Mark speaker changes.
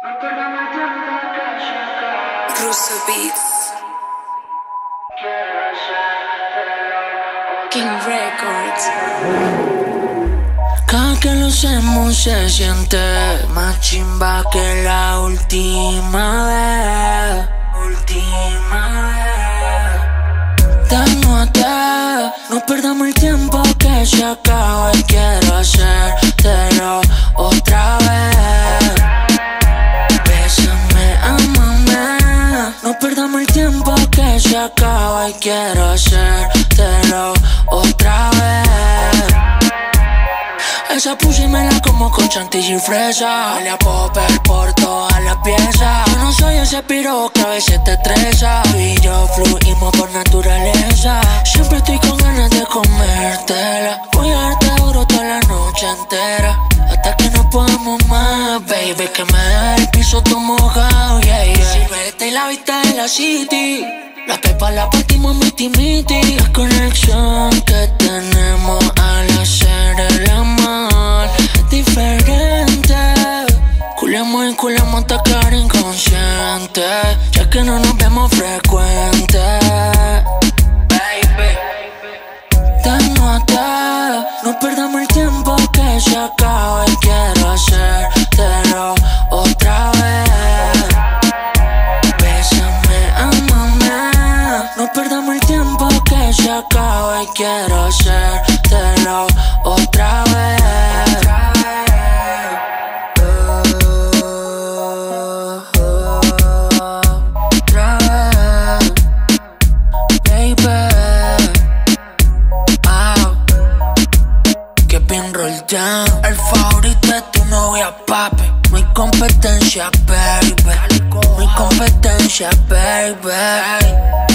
Speaker 1: Russo Beats, King Records.
Speaker 2: Cada que lo hacemos se siente más chimba que la última vez. Desnúdate, no perdamos el tiempo que se acaba y quiero hacértelo otra vez. Bésame, ámame, no perdamos el tiempo que se acaba y quiero hacértelo otra vez. Esa pussy me la como con chantilly y fresa. Huele a popper por todas las piezas. Yo no soy ese piro que a veces te estresa. Tú y yo fluimos por naturaleza. Siempre estoy con ganas de comértela. Voy a darte duro toda la noche entera, hasta que no podamos más, baby. Que me deje el piso todo mojado, yeah, yeah. Si vete y la vista de la city, la pepa la partimos miti-miti. La conexión que tenemos al hacer el amor es diferente. Culemos y culemos hasta quedar inconsciente, ya que no nos vemos frecuente. Baby, desnúdate, no perdamos el tiempo que se acaba y quiero hacértelo otra vez. Bésame, ámame, no perdamos el tiempo que se acaba y quiero hacértelo otra vez. Otra vez, baby. Que bien roll down. El favorito de tu novia, papi. No hay competencia, baby. No hay competencia, baby.